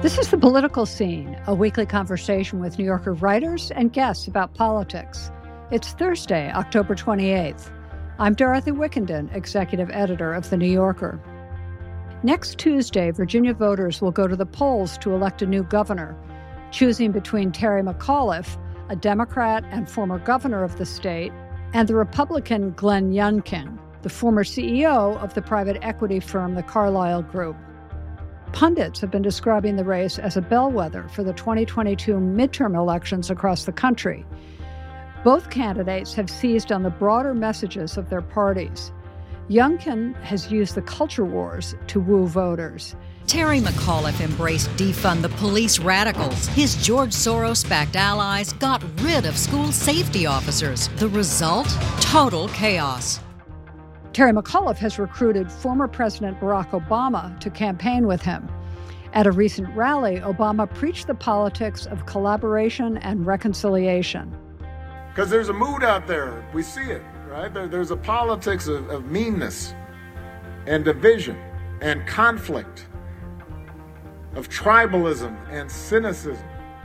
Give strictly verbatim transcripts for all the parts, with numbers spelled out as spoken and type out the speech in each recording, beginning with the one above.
This is The Political Scene, a weekly conversation with New Yorker writers and guests about politics. It's Thursday, October twenty-eighth. I'm Dorothy Wickenden, executive editor of The New Yorker. Next Tuesday, Virginia voters will go to the polls to elect a new governor, choosing between Terry McAuliffe, a Democrat and former governor of the state, and the Republican Glenn Youngkin, the former C E O of the private equity firm the Carlyle Group. Pundits have been describing the race as a bellwether for the twenty twenty-two midterm elections across the country. Both candidates have seized on the broader messages of their parties. Youngkin has used the culture wars to woo voters. Terry McAuliffe embraced defund the police radicals. His George Soros-backed allies got rid of school safety officers. The result? Total chaos. Terry McAuliffe has recruited former President Barack Obama to campaign with him. At a recent rally, Obama preached the politics of collaboration and reconciliation. Because there's a mood out there. We see it, right? There, there's a politics of, of meanness and division and conflict, of tribalism and cynicism.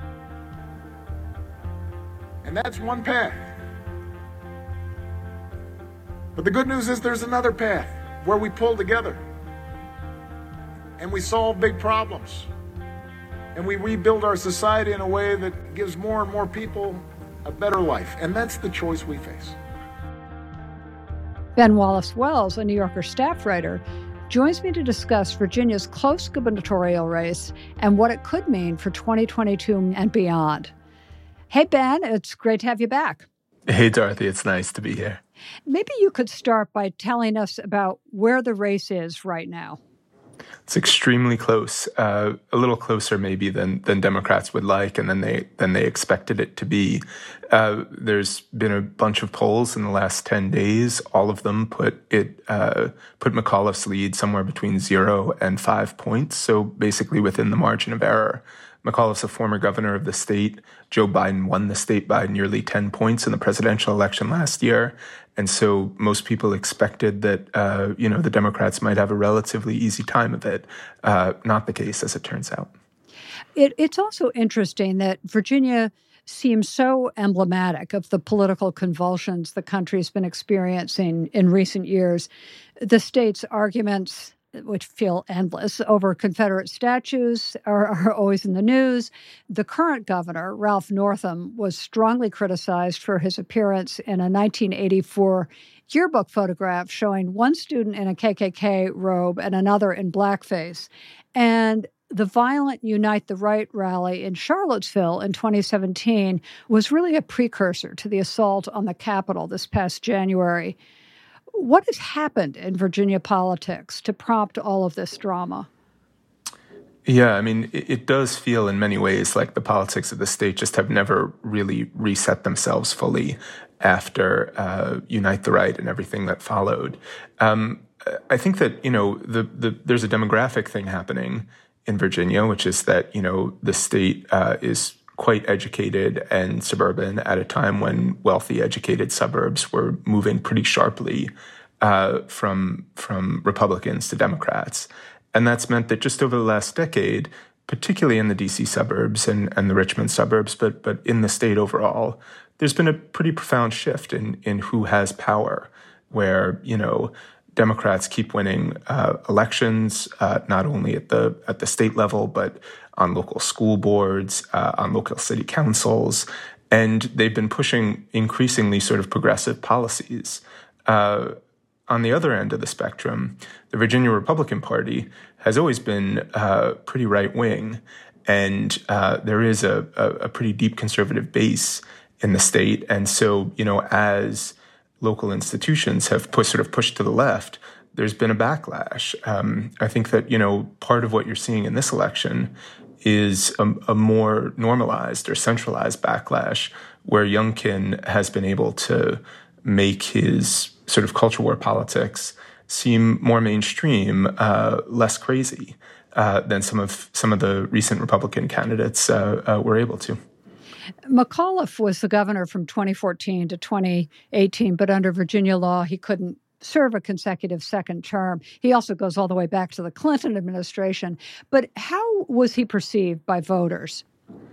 And that's one path. But the good news is there's another path where we pull together and we solve big problems and we rebuild our society in a way that gives more and more people a better life. And that's the choice we face. Ben Wallace-Wells, a New Yorker staff writer, joins me to discuss Virginia's close gubernatorial race and what it could mean for twenty twenty-two and beyond. Hey, Ben, it's great to have you back. Hey, Dorothy, it's nice to be here. Maybe you could start by telling us about where the race is right now. It's extremely close, uh, a little closer maybe than than Democrats would like and than they than they expected it to be. Uh, there's been a bunch of polls in the last ten days. All of them put it uh, put McAuliffe's lead somewhere between zero and five points, so basically within the margin of error. McAuliffe's a former governor of the state. Joe Biden won the state by nearly ten points in the presidential election last year. And so most people expected that, uh, you know, the Democrats might have a relatively easy time of it. Uh, not the case, as it turns out. It, it's also interesting that Virginia seems so emblematic of the political convulsions the country's been experiencing in recent years. The state's arguments, which feel endless, over Confederate statues are, are always in the news. The current governor, Ralph Northam, was strongly criticized for his appearance in a nineteen eighty-four yearbook photograph showing one student in a K K K robe and another in blackface. And the violent Unite the Right rally in Charlottesville in twenty seventeen was really a precursor to the assault on the Capitol this past January. What has happened in Virginia politics to prompt all of this drama? Yeah, I mean, it, it does feel in many ways like the politics of the state just have never really reset themselves fully after uh, Unite the Right and everything that followed. Um, I think that, you know, the, the there's a demographic thing happening in Virginia, which is that, you know, the state uh, is quite educated and suburban at a time when wealthy, educated suburbs were moving pretty sharply uh, from from Republicans to Democrats. And that's meant that just over the last decade, particularly in the D C suburbs and, and the Richmond suburbs, but but in the state overall, there's been a pretty profound shift in in who has power, where, you know, Democrats keep winning uh, elections, uh, not only at the at the state level, but on local school boards, uh, on local city councils, and they've been pushing increasingly sort of progressive policies. Uh, on the other end of the spectrum, the Virginia Republican Party has always been uh, pretty right-wing, and uh, there is a, a, a pretty deep conservative base in the state. And so, you know, as local institutions have pushed, sort of pushed to the left, there's been a backlash. Um, I think that, you know, part of what you're seeing in this election is a, a more normalized or centralized backlash where Youngkin has been able to make his sort of culture war politics seem more mainstream, uh, less crazy uh, than some of some of the recent Republican candidates uh, uh, were able to. McAuliffe was the governor from twenty fourteen to twenty eighteen, but under Virginia law, he couldn't serve a consecutive second term. He also goes all the way back to the Clinton administration. But how was he perceived by voters?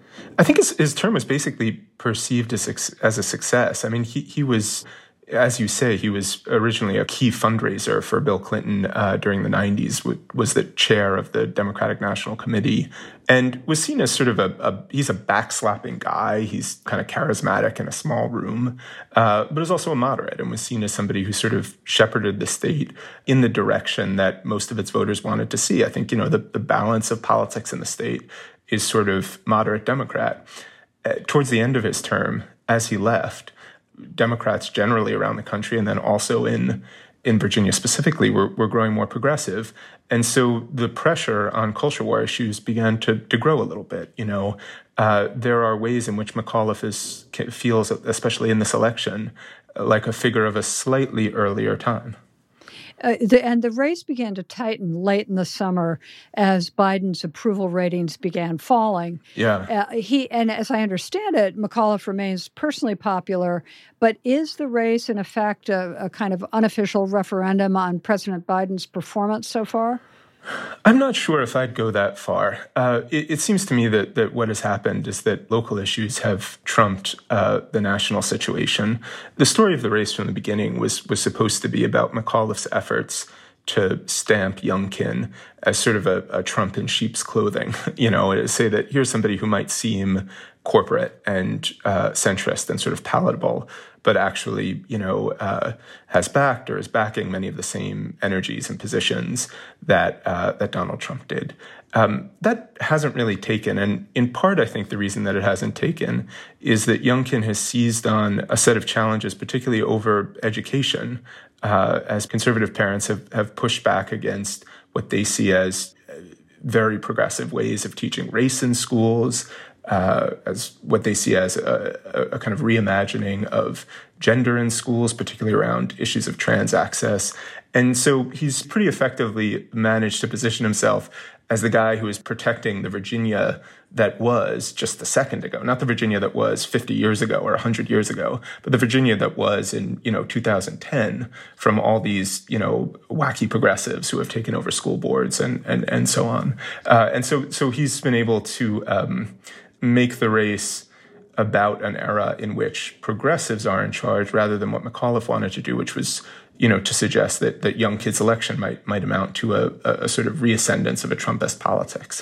I think his, his term was basically perceived as, as a success. I mean, he, he was, as you say, he was originally a key fundraiser for Bill Clinton uh, during the nineties, was the chair of the Democratic National Committee, and was seen as sort of a, a he's a backslapping guy. He's kind of charismatic in a small room, uh, but is also a moderate and was seen as somebody who sort of shepherded the state in the direction that most of its voters wanted to see. I think, you know, the, the balance of politics in the state is sort of moderate Democrat. Uh, towards the end of his term, as he left, Democrats generally around the country, and then also in in Virginia specifically, were, were growing more progressive. And so the pressure on culture war issues began to, to grow a little bit. You know, uh, there are ways in which McAuliffe is, feels, especially in this election, like a figure of a slightly earlier time. Uh, the, and the race began to tighten late in the summer as Biden's approval ratings began falling. Yeah. Uh, he and as I understand it, McAuliffe remains personally popular, but is the race in effect a, a kind of unofficial referendum on President Biden's performance so far? I'm not sure if I'd go that far. Uh, it, it seems to me that, that what has happened is that local issues have trumped uh, the national situation. The story of the race from the beginning was was supposed to be about McAuliffe's efforts to stamp Youngkin as sort of a, a Trump in sheep's clothing, you know, to say that here's somebody who might seem corporate and uh, centrist and sort of palatable, but actually, you know, uh, has backed or is backing many of the same energies and positions that uh, that Donald Trump did. Um, that hasn't really taken, and in part, I think the reason that it hasn't taken is that Youngkin has seized on a set of challenges, particularly over education, uh, as conservative parents have, have pushed back against what they see as very progressive ways of teaching race in schools, Uh, as what they see as a, a, a kind of reimagining of gender in schools, particularly around issues of trans access. And so he's pretty effectively managed to position himself as the guy who is protecting the Virginia that was just a second ago, not the Virginia that was fifty years ago or one hundred years ago, but the Virginia that was in, you know, two thousand ten from all these, you know, wacky progressives who have taken over school boards and and, and so on. Uh, and so so he's been able to um, make the race about an era in which progressives are in charge rather than what McAuliffe wanted to do, which was, you know, to suggest that that Youngkin's election might might amount to a, a sort of reascendance of a Trumpist politics.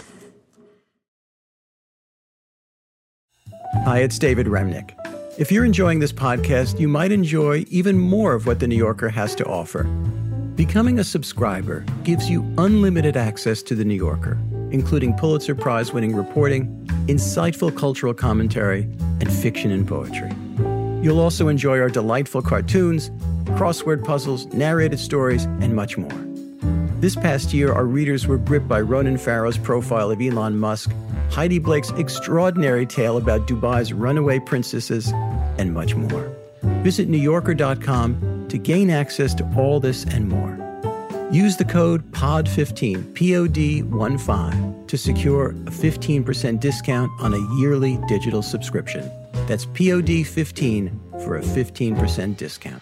Hi, it's David Remnick. If you're enjoying this podcast, you might enjoy even more of what The New Yorker has to offer. Becoming a subscriber gives you unlimited access to The New Yorker, including Pulitzer Prize-winning reporting, insightful cultural commentary, and fiction and poetry. You'll also enjoy our delightful cartoons, crossword puzzles, narrated stories, and much more. This past year, our readers were gripped by Ronan Farrow's profile of Elon Musk, Heidi Blake's extraordinary tale about Dubai's runaway princesses, and much more. Visit new yorker dot com to gain access to all this and more. Use the code P O D fifteen, P O D one five, to secure a fifteen percent discount on a yearly digital subscription. That's P O D fifteen for a fifteen percent discount.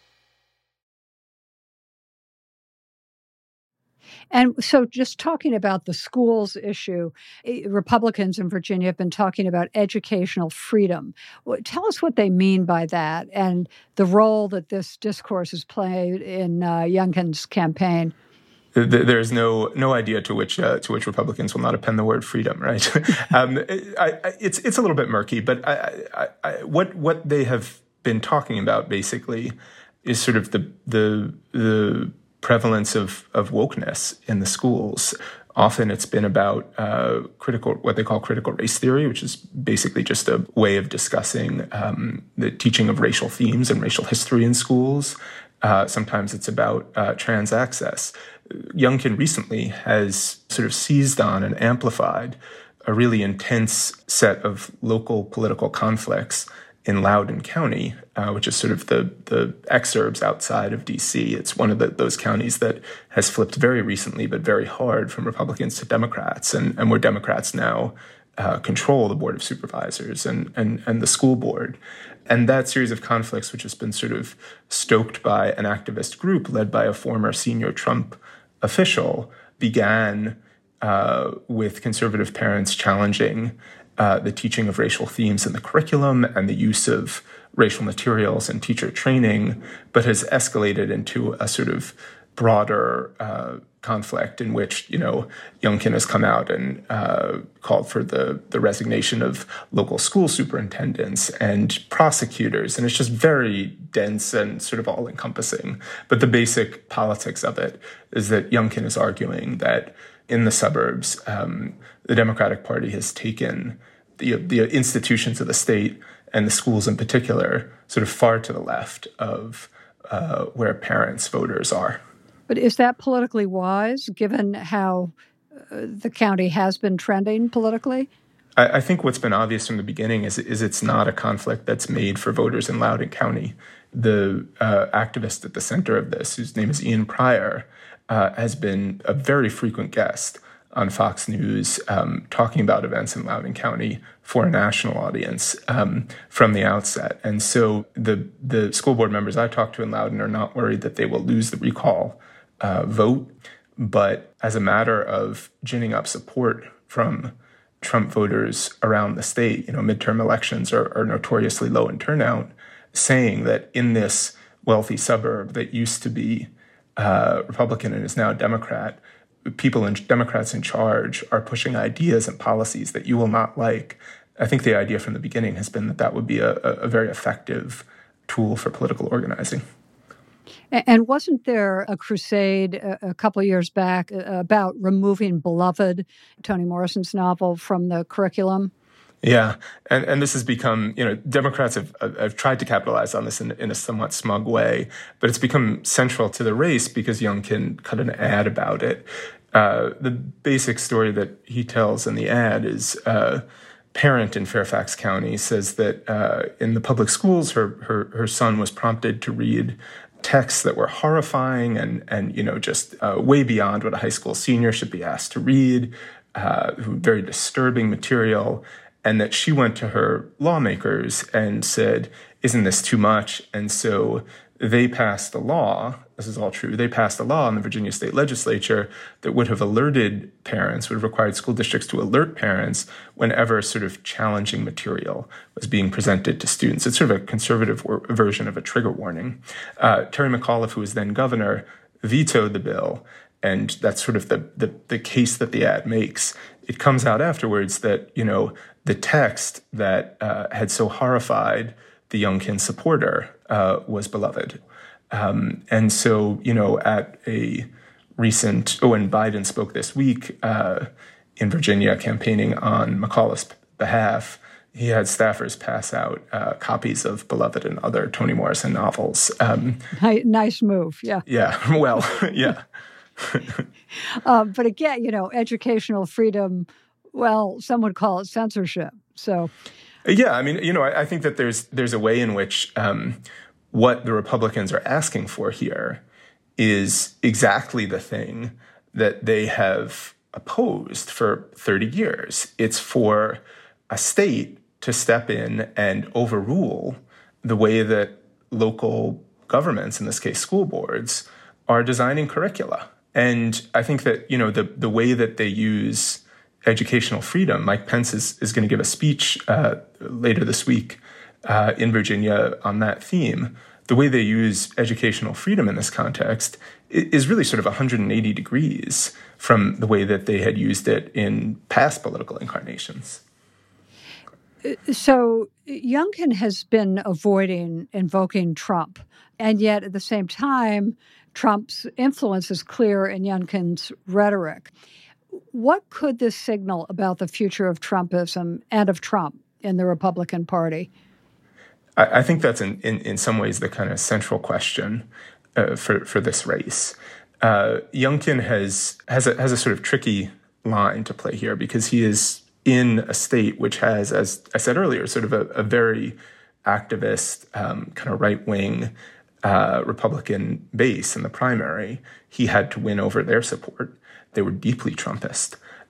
And so just talking about the schools issue, Republicans in Virginia have been talking about educational freedom. Tell us what they mean by that and the role that this discourse has played in uh, Youngkin's campaign. There's no no idea to which uh, to which Republicans will not append the word freedom, right? um, I, I, it's it's a little bit murky, but I, I, I, what what they have been talking about basically is sort of the the the prevalence of of wokeness in the schools. Often it's been about uh, critical, what they call critical race theory, which is basically just a way of discussing um, the teaching of racial themes and racial history in schools. Uh, sometimes it's about uh, trans access. Youngkin recently has sort of seized on and amplified a really intense set of local political conflicts in Loudoun County, uh, which is sort of the the exurbs outside of D C. It's one of the, those counties that has flipped very recently, but very hard, from Republicans to Democrats, and, and where Democrats now uh, control the Board of Supervisors and, and, and the school board. And that series of conflicts, which has been sort of stoked by an activist group led by a former senior Trump official, began uh, with conservative parents challenging uh, the teaching of racial themes in the curriculum and the use of racial materials and teacher training, but has escalated into a sort of broader uh, conflict in which, you know, Youngkin has come out and uh, called for the, the resignation of local school superintendents and prosecutors. And it's just very dense and sort of all-encompassing. But the basic politics of it is that Youngkin is arguing that in the suburbs, um, the Democratic Party has taken the, the institutions of the state and the schools in particular sort of far to the left of uh, where parents, voters are. But is that politically wise, given how uh, the county has been trending politically? I, I think what's been obvious from the beginning is, is it's not a conflict that's made for voters in Loudoun County. The uh, activist at the center of this, whose name is Ian Pryor, uh, has been a very frequent guest on Fox News, um, talking about events in Loudoun County for a national audience um, from the outset. And so the the school board members I talked to in Loudoun are not worried that they will lose the recall uh, vote, but as a matter of ginning up support from Trump voters around the state, you know, midterm elections are, are notoriously low in turnout, saying that in this wealthy suburb that used to be uh, Republican and is now Democrat, people and Democrats in charge are pushing ideas and policies that you will not like. I think the idea from the beginning has been that that would be a, a very effective tool for political organizing. And wasn't there a crusade a couple of years back about removing Beloved, Toni Morrison's novel, from the curriculum? Yeah, and and this has become, you know, Democrats have, have tried to capitalize on this in, in a somewhat smug way, but it's become central to the race because Youngkin cut an ad about it. Uh, the basic story that he tells in the ad is a parent in Fairfax County says that uh, in the public schools, her, her her son was prompted to read texts that were horrifying and, and you know, just uh, way beyond what a high school senior should be asked to read, uh, very disturbing material. And that she went to her lawmakers and said, isn't this too much? And so they passed a law, this is all true, they passed a law in the Virginia state legislature that would have alerted parents, would have required school districts to alert parents whenever sort of challenging material was being presented to students. It's sort of a conservative wor- version of a trigger warning. Uh, Terry McAuliffe, who was then governor, vetoed the bill. And that's sort of the, the, the case that the ad makes. It comes out afterwards that, you know, the text that uh, had so horrified the Youngkin supporter uh, was Beloved. Um, and so, you know, at a recent, oh, and Biden spoke this week uh, in Virginia campaigning on McAuliffe's behalf, he had staffers pass out uh, copies of Beloved and other Toni Morrison novels. Um, nice move, yeah. Yeah, well, yeah. uh, but again, you know, educational freedom, well, some would call it censorship. So, yeah, I mean, you know, I, I think that there's there's a way in which um, what the Republicans are asking for here is exactly the thing that they have opposed for thirty years. It's for a state to step in and overrule the way that local governments, in this case school boards, are designing curricula. And I think that, you know, the, the way that they use educational freedom, Mike Pence is, is going to give a speech uh, later this week uh, in Virginia on that theme. The way they use educational freedom in this context is really sort of one hundred eighty degrees from the way that they had used it in past political incarnations. So Youngkin has been avoiding invoking Trump, and yet at the same time, Trump's influence is clear in Youngkin's rhetoric. What could this signal about the future of Trumpism and of Trump in the Republican Party? I, I think that's in, in, in some ways the kind of central question uh, for, for this race. Uh, Youngkin has has a, has a sort of tricky line to play here because he is in a state which has, as I said earlier, sort of a, a very activist, um, kind of right-wing uh, Republican base in the primary. He had to win over their support. They were deeply Trumpist.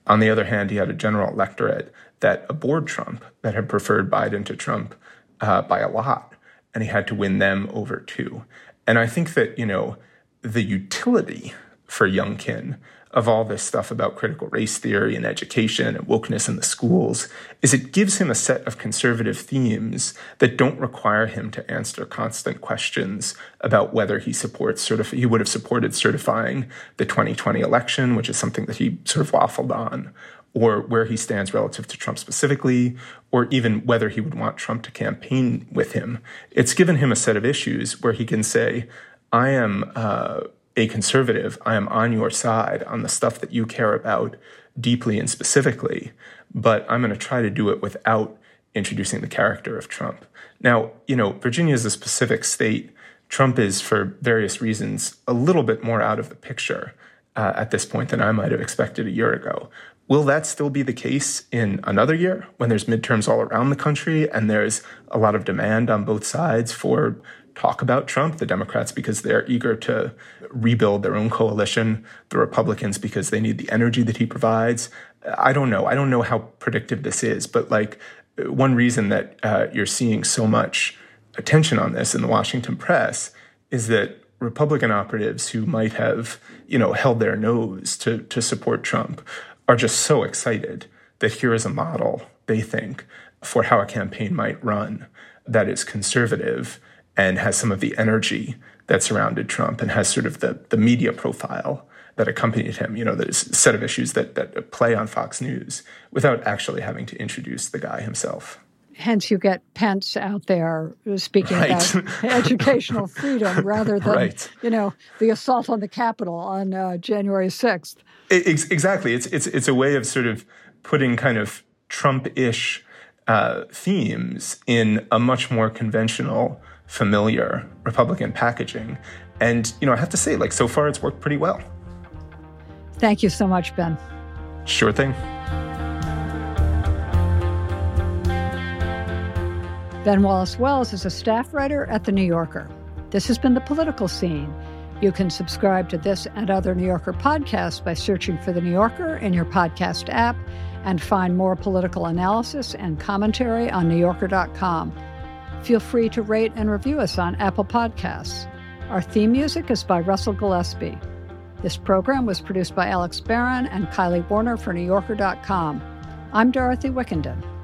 On the other hand, he had a general electorate that abhorred Trump, that had preferred Biden to Trump uh, by a lot, and he had to win them over too. And I think that, you know, the utility for Youngkin of all this stuff about critical race theory and education and wokeness in the schools is it gives him a set of conservative themes that don't require him to answer constant questions about whether he supports certif- he would have supported certifying the twenty twenty election, which is something that he sort of waffled on, or where he stands relative to Trump specifically, or even whether he would want Trump to campaign with him. It's given him a set of issues where he can say, I am uh, a conservative, I am on your side on the stuff that you care about deeply and specifically, but I'm going to try to do it without introducing the character of Trump. Now, you know, Virginia is a specific state. Trump is, for various reasons, a little bit more out of the picture uh, at this point than I might have expected a year ago. Will that still be the case in another year when there's midterms all around the country and there's a lot of demand on both sides for talk about Trump? The Democrats because they're eager to rebuild their own coalition, the Republicans because they need the energy that he provides. I don't know. I don't know how predictive this is, but like one reason that uh, you're seeing so much attention on this in the Washington press is that Republican operatives who might have, you know, held their nose to to support Trump are just so excited that here is a model, they think, for how a campaign might run that is conservative and has some of the energy that surrounded Trump and has sort of the, the media profile that accompanied him, you know, there's a set of issues that, that play on Fox News without actually having to introduce the guy himself. Hence, you get Pence out there speaking right. about educational freedom rather than, right. you know, the assault on the Capitol on uh, January sixth. It, exactly. It's, it's, it's a way of sort of putting kind of Trump-ish uh, themes in a much more conventional, familiar Republican packaging. And, you know, I have to say, like, so far it's worked pretty well. Thank you so much, Ben. Sure thing. Ben Wallace-Wells is a staff writer at The New Yorker. This has been The Political Scene. You can subscribe to this and other New Yorker podcasts by searching for The New Yorker in your podcast app and find more political analysis and commentary on new yorker dot com. Feel free to rate and review us on Apple Podcasts. Our theme music is by Russell Gillespie. This program was produced by Alex Barron and Kylie Warner for new yorker dot com. I'm Dorothy Wickenden.